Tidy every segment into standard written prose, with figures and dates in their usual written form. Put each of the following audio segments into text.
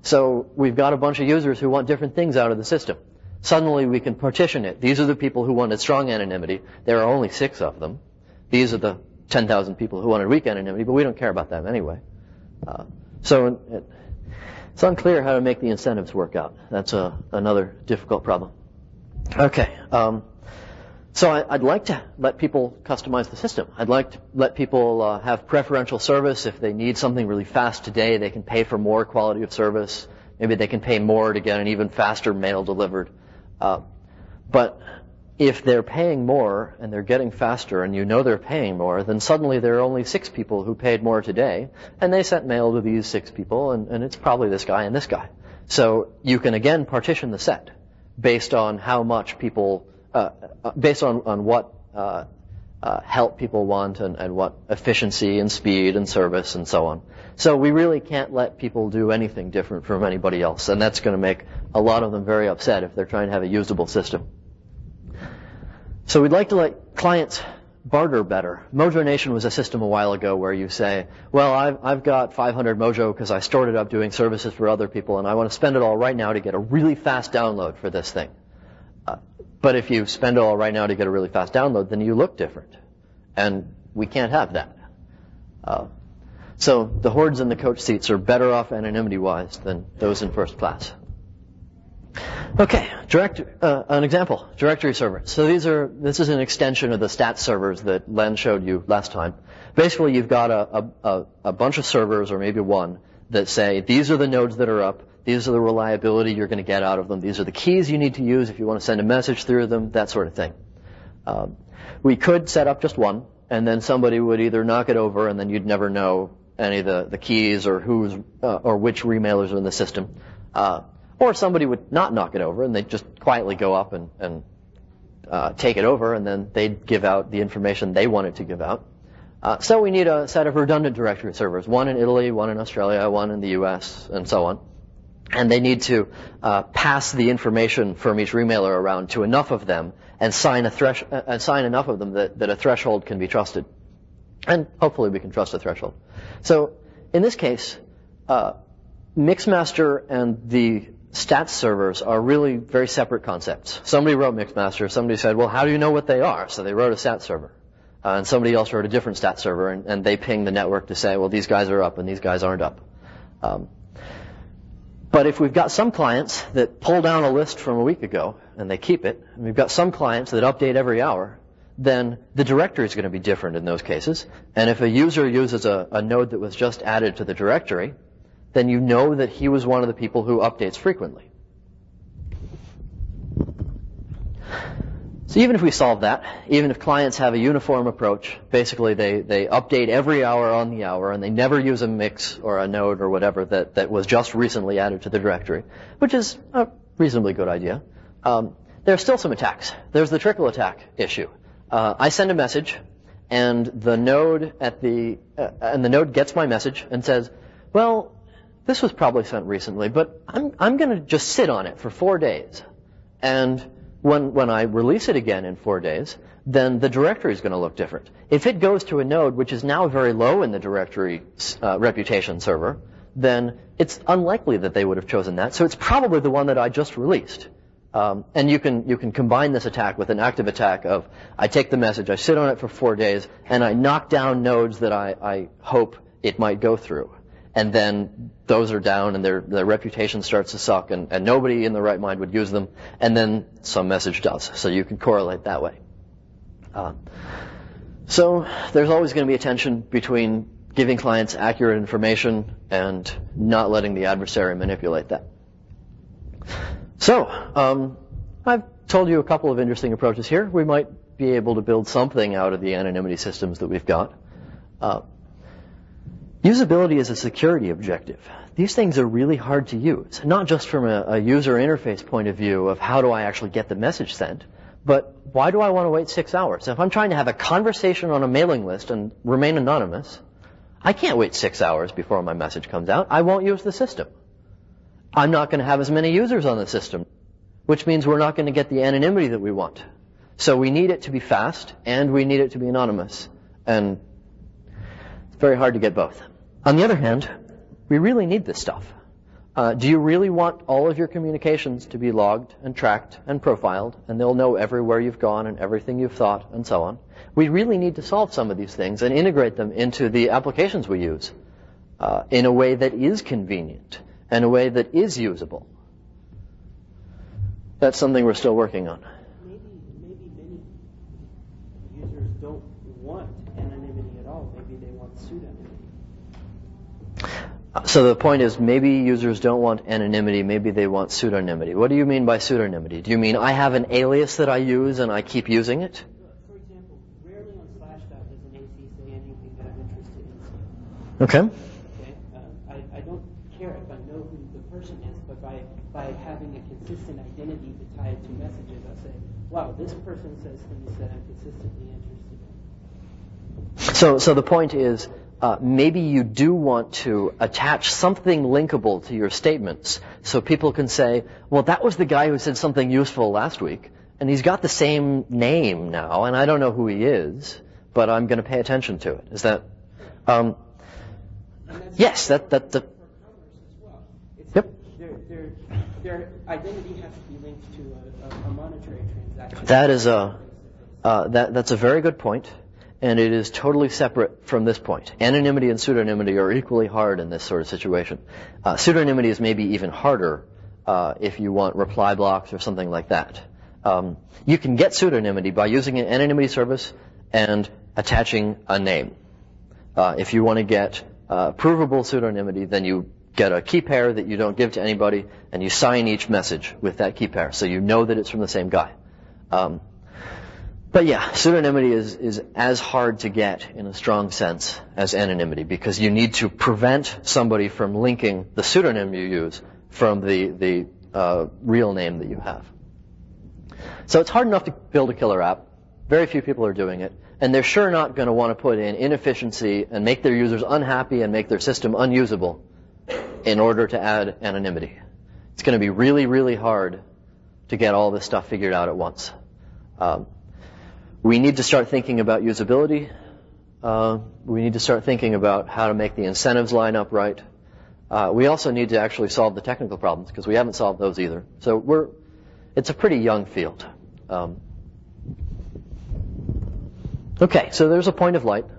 So we've got a bunch of users who want different things out of the system. Suddenly we can partition it. These are the people who wanted strong anonymity. There are only 6 of them. These are the 10,000 people who wanted weak anonymity, but we don't care about them anyway. So it's unclear how to make the incentives work out. That's another difficult problem. Okay. So I'd like to let people customize the system. I'd like to let people have preferential service. If they need something really fast today, they can pay for more quality of service. Maybe they can pay more to get an even faster mail delivered. But if they're paying more and they're getting faster and you know they're paying more, then suddenly there are only 6 people who paid more today, and they sent mail to these 6 people, and it's probably this guy and this guy. So you can again partition the set based on how much people, based on what help people want and what efficiency and speed and service and so on. So we really can't let people do anything different from anybody else, and that's going to make a lot of them very upset if they're trying to have a usable system. So we'd like to let clients barter better. Mojo Nation was a system a while ago where you say, well, I've got 500 Mojo because I stored it up doing services for other people, and I want to spend it all right now to get a really fast download for this thing. But if you spend it all right now to get a really fast download, then you look different. And we can't have that. So the hordes in the coach seats are better off anonymity-wise than those in first class. Okay, an example, directory servers. So this is an extension of the stats servers that Len showed you last time. Basically, you've got a bunch of servers, or maybe one, that say, these are the nodes that are up, these are the reliability you're going to get out of them, these are the keys you need to use if you want to send a message through them, that sort of thing. We could set up just one, and then somebody would either knock it over, and then you'd never know any of the keys or or which remailers are in the system. Or somebody would not knock it over, and they'd just quietly go up and take it over, and then they'd give out the information they wanted to give out. So we need a set of redundant directory servers, one in Italy, one in Australia, one in the US, and so on. And they need to pass the information from each remailer around to enough of them and sign enough of them that a threshold can be trusted. And hopefully we can trust a threshold. So in this case, Mixmaster and the stats servers are really very separate concepts. Somebody wrote Mixmaster. Somebody said, well, how do you know what they are? So they wrote a stats server. And somebody else wrote a different stats server, and they ping the network to say, well, these guys are up and these guys aren't up. But if we've got some clients that pull down a list from a week ago and they keep it, and we've got some clients that update every hour, then the directory is going to be different in those cases. And if a user uses a node that was just added to the directory, then you know that he was one of the people who updates frequently. So even if we solve that, even if clients have a uniform approach, basically they update every hour on the hour, and they never use a mix or a node or whatever that was just recently added to the directory, which is a reasonably good idea. There are still some attacks. There's the trickle attack issue. I send a message, and the node gets my message and says, well, this was probably sent recently, but I'm going to just sit on it for 4 days. And when I release it again in 4 days, then the directory is going to look different. If it goes to a node which is now very low in the directory reputation server, then it's unlikely that they would have chosen that. So it's probably the one that I just released. And you can combine this attack with an active attack of, I take the message, I sit on it for 4 days, and I knock down nodes that I hope it might go through. And then those are down, and their reputation starts to suck, and nobody in the right mind would use them, and then some message does. So you can correlate that way. So there's always going to be a tension between giving clients accurate information and not letting the adversary manipulate that. So I've told you a couple of interesting approaches here. We might be able to build something out of the anonymity systems that we've got. Usability is a security objective. These things are really hard to use, not just from a user interface point of view of how do I actually get the message sent, but why do I want to wait 6 hours? If I'm trying to have a conversation on a mailing list and remain anonymous, I can't wait 6 hours before my message comes out. I won't use the system. I'm not going to have as many users on the system, which means we're not going to get the anonymity that we want. So we need it to be fast, and we need it to be anonymous. And it's very hard to get both. On the other hand, we really need this stuff. Do you really want all of your communications to be logged and tracked and profiled, and they'll know everywhere you've gone and everything you've thought and so on? We really need to solve some of these things and integrate them into the applications we use in a way that is convenient and a way that is usable. That's something we're still working on. Maybe many users don't want anonymity at all. Maybe they want pseudonymity. So the point is, maybe users don't want anonymity, maybe they want pseudonymity. What do you mean by pseudonymity? Do you mean I have an alias that I use and I keep using it? For example, rarely on Slashdot does an AC say anything that I'm interested in. Okay. I don't care if I know who the person is, but by having a consistent identity to tie it to messages, I say, wow, this person says things that I'm consistently interested in. So the point is, maybe you do want to attach something linkable to your statements so people can say, well, that was the guy who said something useful last week, and he's got the same name now, and I don't know who he is, but I'm going to pay attention to it. Is that... yes, that... For commerce as well. Yep. Their identity has to be linked to a monetary transaction. That is that's a very good point. And it is totally separate from this point. Anonymity and pseudonymity are equally hard in this sort of situation. Pseudonymity is maybe even harder if you want reply blocks or something like that. You can get pseudonymity by using an anonymity service and attaching a name. If you want to get provable pseudonymity, then you get a key pair that you don't give to anybody, and you sign each message with that key pair, so you know that it's from the same guy. But yeah, pseudonymity is as hard to get in a strong sense as anonymity, because you need to prevent somebody from linking the pseudonym you use from the real name that you have. So it's hard enough to build a killer app. Very few people are doing it. And they're sure not going to want to put in inefficiency and make their users unhappy and make their system unusable in order to add anonymity. It's going to be really, really hard to get all this stuff figured out at once. We need to start thinking about usability. We need to start thinking about how to make the incentives line up right. We also need to actually solve the technical problems, because we haven't solved those either. So it's a pretty young field. Okay, so there's a point of light.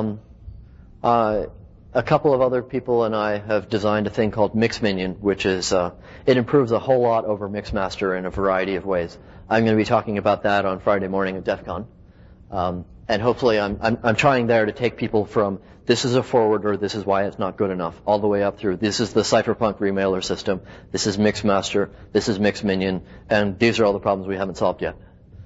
A couple of other people and I have designed a thing called MixMinion, which is it improves a whole lot over Mixmaster in a variety of ways. I'm going to be talking about that on Friday morning at DEF CON. And hopefully I'm trying there to take people from this is a forwarder, this is why it's not good enough, all the way up through this is the Cypherpunk remailer system, this is Mixmaster, this is MixMinion, and these are all the problems we haven't solved yet.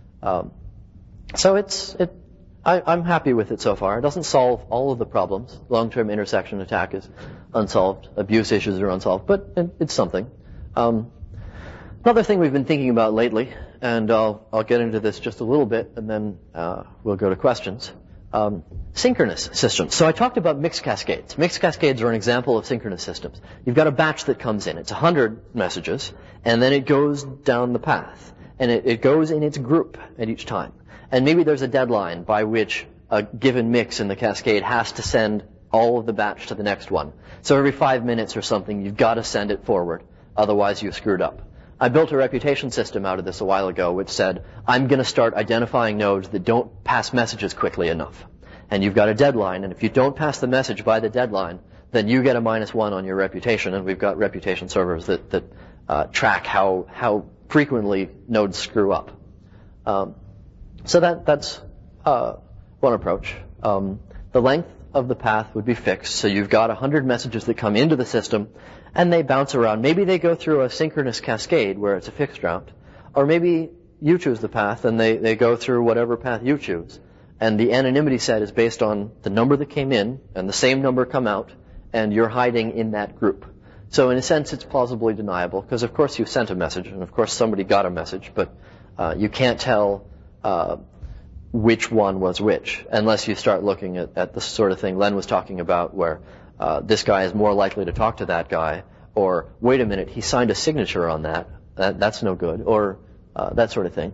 So I'm happy with it so far. It doesn't solve all of the problems. Long-term intersection attack is unsolved. Abuse issues are unsolved, but it's something. Another thing we've been thinking about lately, and I'll get into this just a little bit, and then we'll go to questions. Synchronous systems. So I talked about mixed cascades. Mixed cascades are an example of synchronous systems. You've got a batch that comes in. It's 100 messages, and then it goes down the path. And it goes in its group at each time. And maybe there's a deadline by which a given mix in the cascade has to send all of the batch to the next one. So every 5 minutes or something, you've got to send it forward. Otherwise, you've screwed up. I built a reputation system out of this a while ago which said, I'm going to start identifying nodes that don't pass messages quickly enough. And you've got a deadline, and if you don't pass the message by the deadline, then you get a -1 on your reputation, and we've got reputation servers that track how frequently nodes screw up. So that's one approach. The length of the path would be fixed, so you've got 100 messages that come into the system, and they bounce around. Maybe they go through a synchronous cascade where it's a fixed route, or maybe you choose the path and they go through whatever path you choose. And the anonymity set is based on the number that came in and the same number come out, and you're hiding in that group. So in a sense, it's plausibly deniable, because of course you sent a message, and of course somebody got a message, but you can't tell which one was which, unless you start looking at the sort of thing Len was talking about, where this guy is more likely to talk to that guy, or wait a minute, he signed a signature on that. That's no good, or that sort of thing.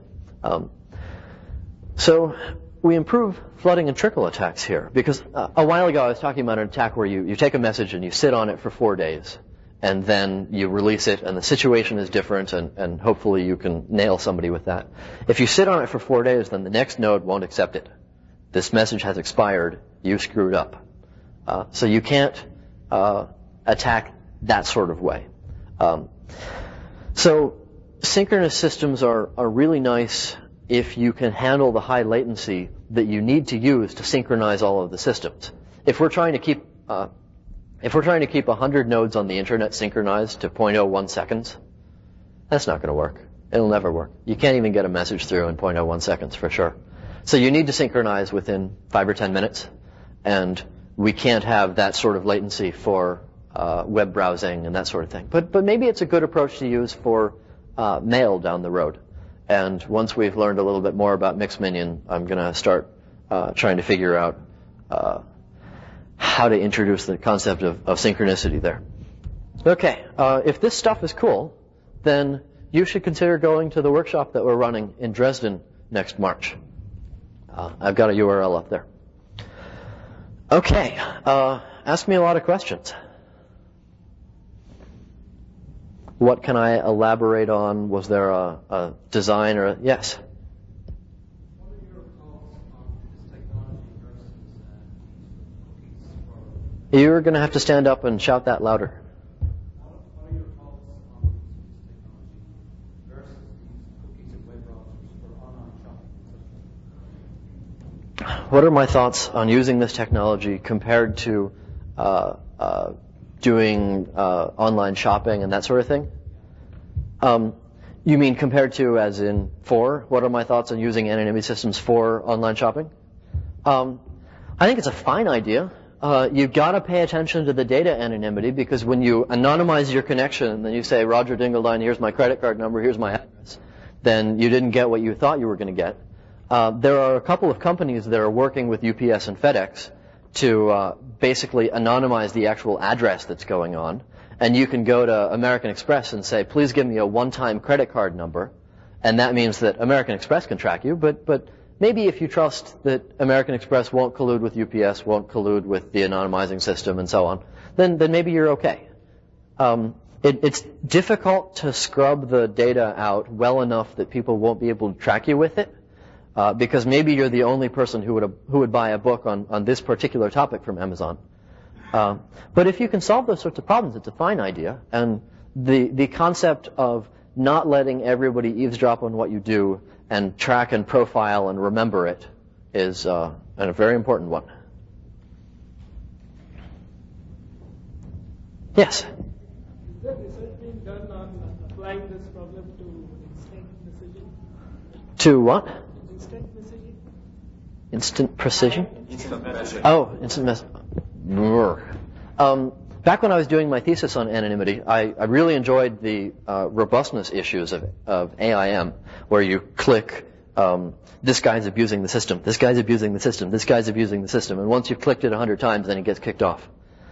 So we improve flooding and trickle attacks here, because a while ago I was talking about an attack where you take a message and you sit on it for 4 days, and then you release it, and the situation is different, and hopefully you can nail somebody with that. If you sit on it for 4 days, then the next node won't accept it. This message has expired. You screwed up. So you can't attack that sort of way. So synchronous systems are really nice if you can handle the high latency that you need to use to synchronize all of the systems. If we're trying to keep 100 nodes on the internet synchronized to 0.01 seconds, that's not going to work. It'll never work. You can't even get a message through in 0.01 seconds for sure. So you need to synchronize within 5 or 10 minutes, and we can't have that sort of latency for web browsing and that sort of thing. But maybe it's a good approach to use for mail down the road. And once we've learned a little bit more about Mixminion, I'm going to start trying to figure out how to introduce the concept of synchronicity there. Okay, if this stuff is cool, then you should consider going to the workshop that we're running in Dresden next March. I've got a URL up there. Okay, ask me a lot of questions. What can I elaborate on? Was there a design or yes? What are your thoughts on this technology versus cookies for? You're going to have to stand up and shout that louder. What are your thoughts on this technology versus these cookies and web browsers for online shopping? What are my thoughts on using this technology compared to doing online shopping and that sort of thing? You mean compared to as in for? What are my thoughts on using anonymity systems for online shopping? I think it's a fine idea. You've got to pay attention to the data anonymity, because when you anonymize your connection and then you say, Roger Dingledine, here's my credit card number, here's my address, then you didn't get what you thought you were going to get. There are a couple of companies that are working with UPS and FedEx to basically anonymize the actual address that's going on. And you can go to American Express and say, please give me a one-time credit card number. And that means that American Express can track you. But maybe if you trust that American Express won't collude with UPS, won't collude with the anonymizing system and so on, then maybe you're okay. It's difficult to scrub the data out well enough that people won't be able to track you with it. Because maybe you're the only person who would buy a book on this particular topic from Amazon. But if you can solve those sorts of problems, it's a fine idea. And the concept of not letting everybody eavesdrop on what you do and track and profile and remember it is a very important one. Yes? Is there research being done on applying this problem to instant messaging? To what? Instant messaging? Instant precision? Instant messaging. Oh, instant messaging. Back when I was doing my thesis on anonymity, I really enjoyed the robustness issues of AIM, where you click, this guy's abusing the system, this guy's abusing the system, this guy's abusing the system, and once you've clicked it 100 times, then it gets kicked off.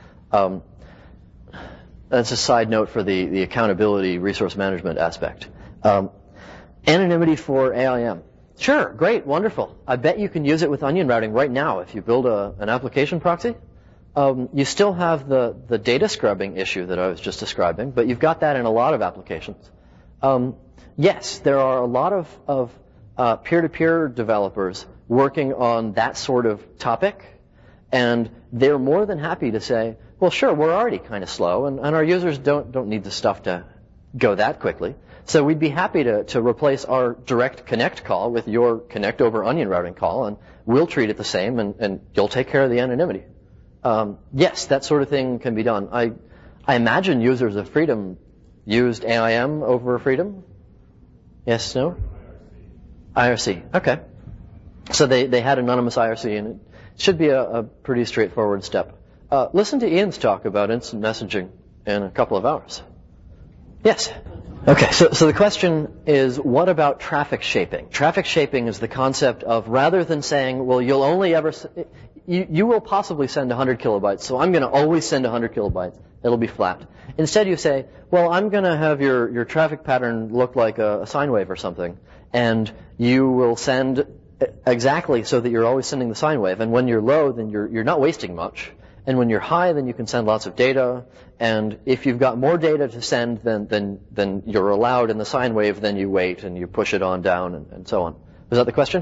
That's a side note for the accountability resource management aspect. Anonymity for AIM. Sure, great, wonderful. I bet you can use it with onion routing right now if you build an application proxy. You still have the data scrubbing issue that I was just describing, but you've got that in a lot of applications. Yes, there are a lot of peer-to-peer developers working on that sort of topic, and they're more than happy to say, well, sure, we're already kind of slow, and our users don't need the stuff to go that quickly. So we'd be happy to replace our direct connect call with your connect over onion routing call, and we'll treat it the same, and you'll take care of the anonymity. Yes, that sort of thing can be done. I imagine users of Freedom used AIM over Freedom? Yes, no? IRC. Okay. So they had anonymous IRC, and it should be a pretty straightforward step. Listen to Ian's talk about instant messaging in a couple of hours. Yes? Okay, so the question is, what about traffic shaping? Traffic shaping is the concept of, rather than saying, well, you'll only ever, you will possibly send 100 kilobytes, so I'm going to always send 100 kilobytes. It'll be flat. Instead, you say, well, I'm going to have your traffic pattern look like a sine wave or something, and you will send exactly so that you're always sending the sine wave, and when you're low, then you're not wasting much, And when you're high, then you can send lots of data. And if you've got more data to send than you're allowed in the sine wave, then you wait and you push it on down and so on. Was that the question?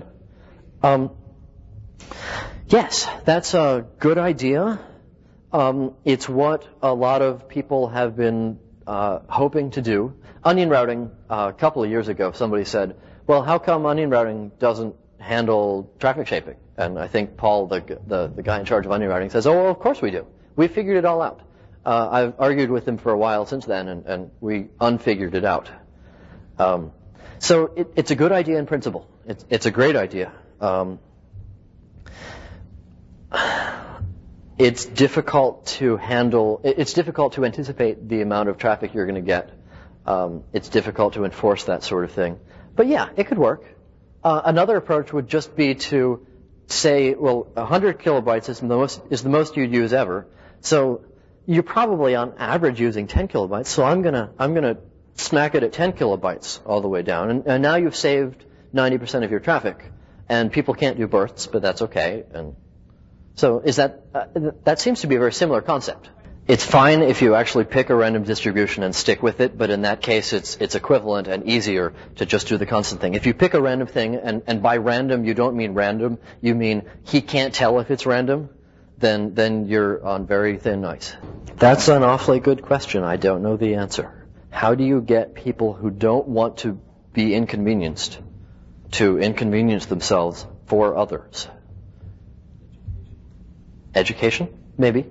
Yes, that's a good idea. It's what a lot of people have been hoping to do. Onion routing, a couple of years ago, somebody said, well, how come onion routing doesn't handle traffic shaping? And I think Paul, the guy in charge of onion routing, says, oh, well, of course we do. We figured it all out. I've argued with him for a while since then, and we unfigured it out. So it's a good idea in principle. It's a great idea. It's difficult to handle. It's difficult to anticipate the amount of traffic you're going to get. It's difficult to enforce that sort of thing. But yeah, it could work. Another approach would just be to say, well, 100 kilobytes is the most you'd use ever. So you're probably on average using 10 kilobytes. So I'm gonna smack it at 10 kilobytes all the way down, and now you've saved 90% of your traffic. And people can't do bursts, but that's okay. And so is that seems to be a very similar concept. It's fine if you actually pick a random distribution and stick with it, but in that case it's equivalent and easier to just do the constant thing. If you pick a random thing, and by random you don't mean random, you mean he can't tell if it's random, then you're on very thin ice. That's an awfully good question. I don't know the answer. How do you get people who don't want to be inconvenienced to inconvenience themselves for others? Education? Maybe.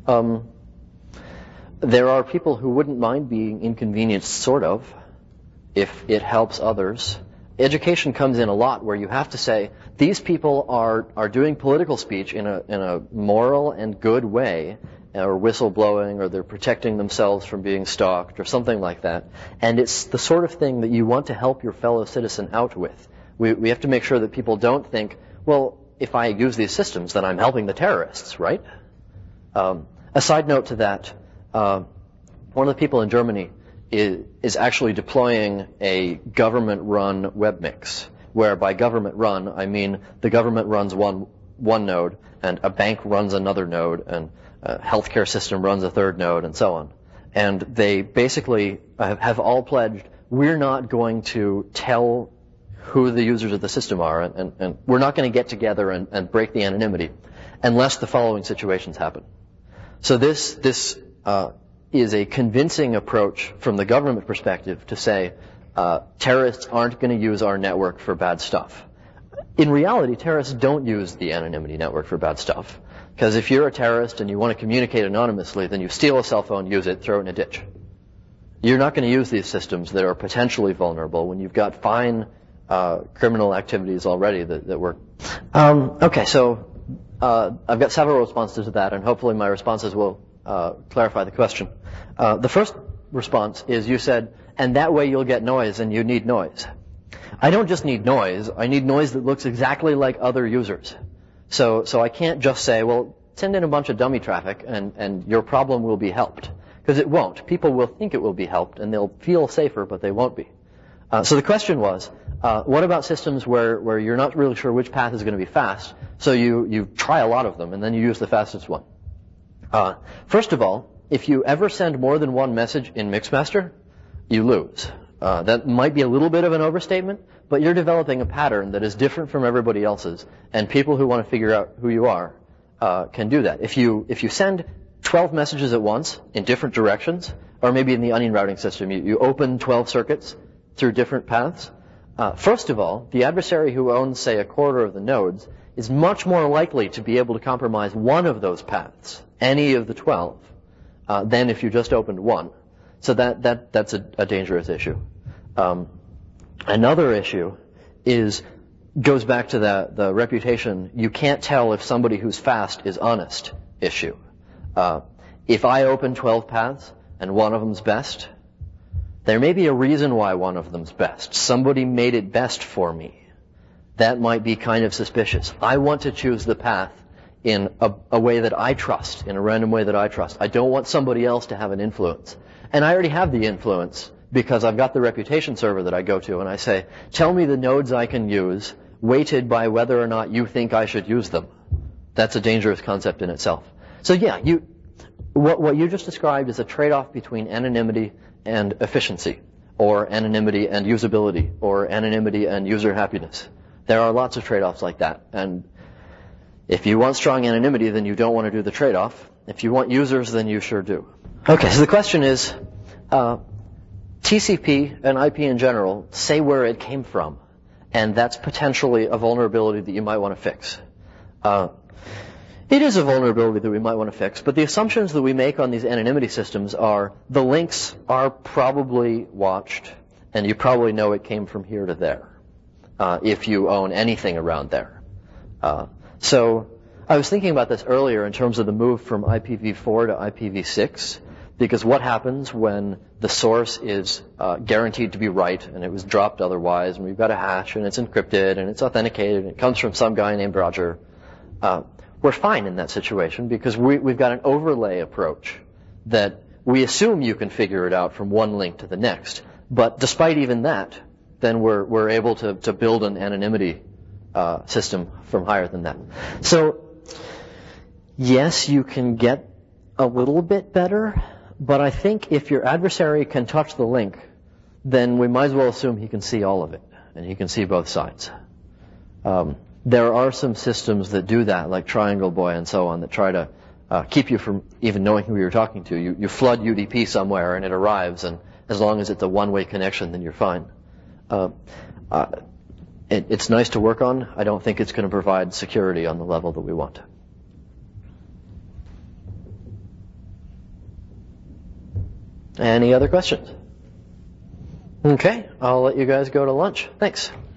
There are people who wouldn't mind being inconvenienced, sort of, if it helps others. Education comes in a lot where you have to say, these people are doing political speech in a moral and good way, or whistleblowing, or they're protecting themselves from being stalked, or something like that. And it's the sort of thing that you want to help your fellow citizen out with. We have to make sure that people don't think, well, if I use these systems, then I'm helping the terrorists, right? A side note to that, one of the people in Germany is actually deploying a government-run webmix, where by government-run, I mean the government runs one node, and a bank runs another node, and a healthcare system runs a third node, and so on. And they basically have all pledged, we're not going to tell who the users of the system are, and we're not going to get together and break the anonymity unless the following situations happen. So this is a convincing approach from the government perspective to say terrorists aren't going to use our network for bad stuff. In reality, terrorists don't use the anonymity network for bad stuff. Because if you're a terrorist and you want to communicate anonymously, then you steal a cell phone, use it, throw it in a ditch. You're not going to use these systems that are potentially vulnerable when you've got fine criminal activities already that work. Okay, so I've got several responses to that, and hopefully my responses will clarify the question. The first response is you said, and that way you'll get noise, and you need noise. I don't just need noise. I need noise that looks exactly like other users. So I can't just say, well, send in a bunch of dummy traffic, and your problem will be helped. Because it won't. People will think it will be helped, and they'll feel safer, but they won't be. So the question was, what about systems where you're not really sure which path is going to be fast, so you try a lot of them, and then you use the fastest one? First of all, if you ever send more than one message in Mixmaster, you lose. That might be a little bit of an overstatement, but you're developing a pattern that is different from everybody else's, and people who want to figure out who you are can do that. If you send 12 messages at once in different directions, or maybe in the onion routing system, you open 12 circuits through different paths, first of all, the adversary who owns, say, a quarter of the nodes is much more likely to be able to compromise one of those paths, any of the 12, than if you just opened one. So that's a dangerous issue. Another issue goes back to the reputation. You can't tell if somebody who's fast is honest issue. If I open 12 paths and one of them's best, there may be a reason why one of them's best. Somebody made it best for me. That might be kind of suspicious. I want to choose the path in a way that I trust, in a random way that I trust. I don't want somebody else to have an influence. And I already have the influence because I've got the reputation server that I go to, and I say, tell me the nodes I can use, weighted by whether or not you think I should use them. That's a dangerous concept in itself. So yeah, what you just described is a trade-off between anonymity and efficiency, or anonymity and usability, or anonymity and user happiness. There are lots of trade-offs like that. And if you want strong anonymity, then you don't want to do the trade-off. If you want users, then you sure do. Okay, so the question is, TCP and IP in general say where it came from, and that's potentially a vulnerability that you might want to fix. It is a vulnerability that we might want to fix, but the assumptions that we make on these anonymity systems are the links are probably watched, and you probably know it came from here to there, if you own anything around there. So I was thinking about this earlier in terms of the move from IPv4 to IPv6, because what happens when the source is guaranteed to be right and it was dropped otherwise, and we've got a hash and it's encrypted and it's authenticated and it comes from some guy named Roger, we're fine in that situation because we've got an overlay approach that we assume you can figure it out from one link to the next. But despite even that, then we're able to build an anonymity system from higher than that. So yes, you can get a little bit better, but I think if your adversary can touch the link, then we might as well assume he can see all of it, and he can see both sides. There are some systems that do that, like Triangle Boy and so on, that try to keep you from even knowing who you're talking to. You flood UDP somewhere and it arrives, and as long as it's a one-way connection, then you're fine. It's nice to work on. I don't think it's going to provide security on the level that we want. Any other questions? Okay, I'll let you guys go to lunch. Thanks.